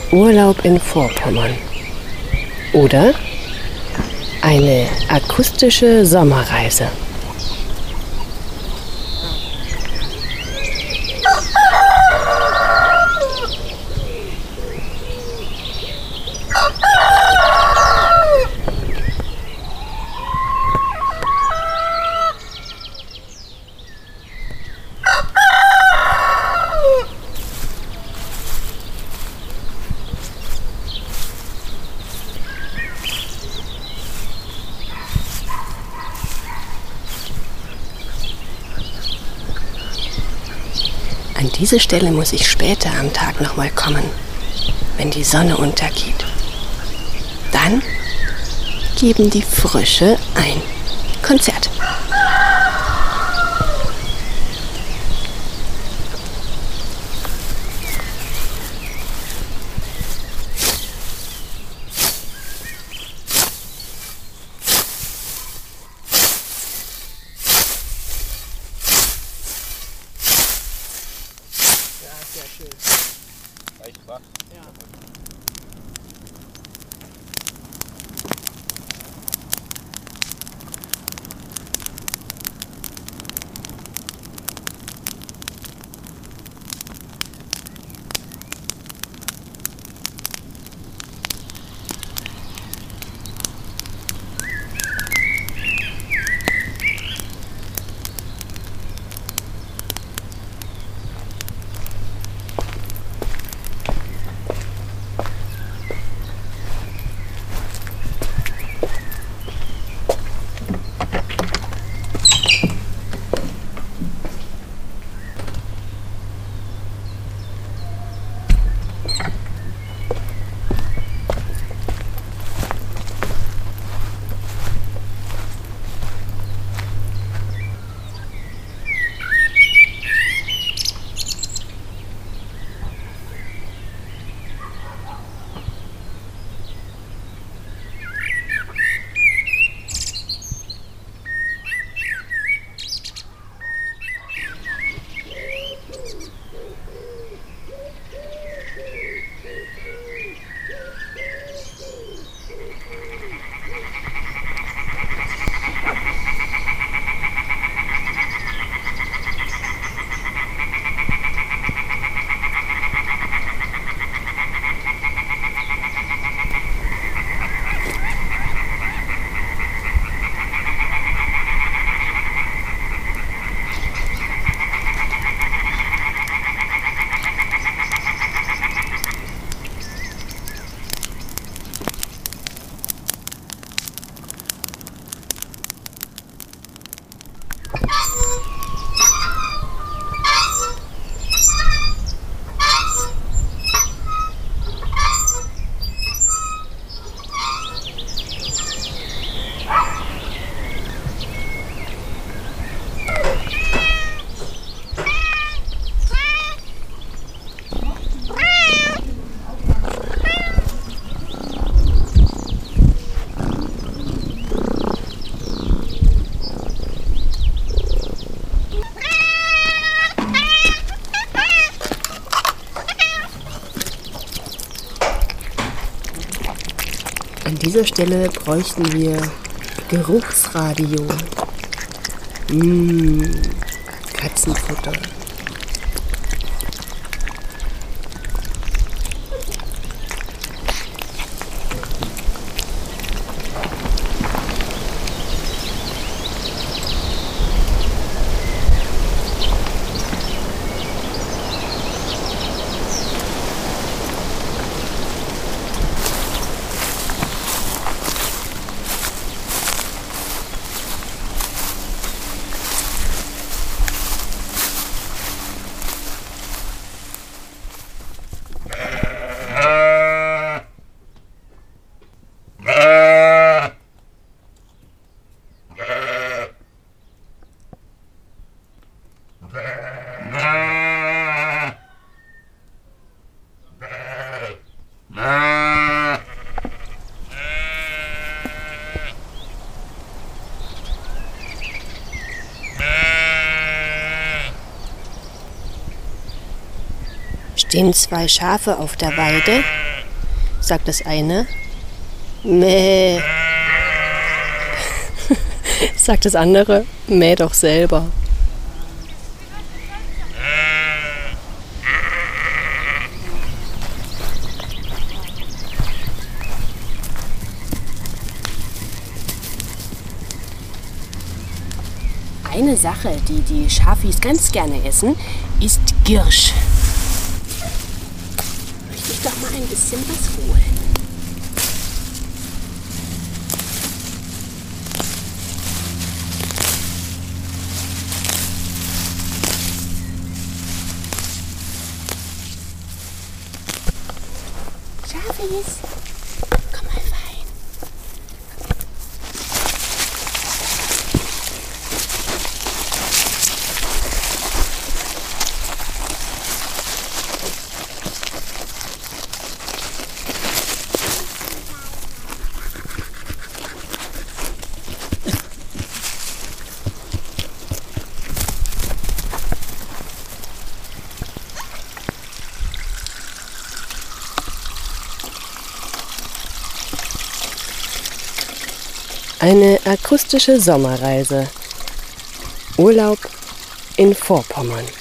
Urlaub in Vorpommern oder eine akustische Sommerreise. An diese Stelle muss ich später am Tag nochmal kommen, wenn die Sonne untergeht. Dann geben die Frösche ein Konzert. Sehr schön. Reicht wach? Ja. An dieser Stelle bräuchten wir Geruchsradio. Katzenfutter. Stehen zwei Schafe auf der Weide sagt das eine. Mäh. Sagt das andere. Mäh doch selber. Eine Sache, die die Schafis ganz gerne essen, ist Girsch. Möchte ich doch mal ein bisschen was holen. Schafis, komm mal rein. Eine akustische Sommerreise. Urlaub in Vorpommern.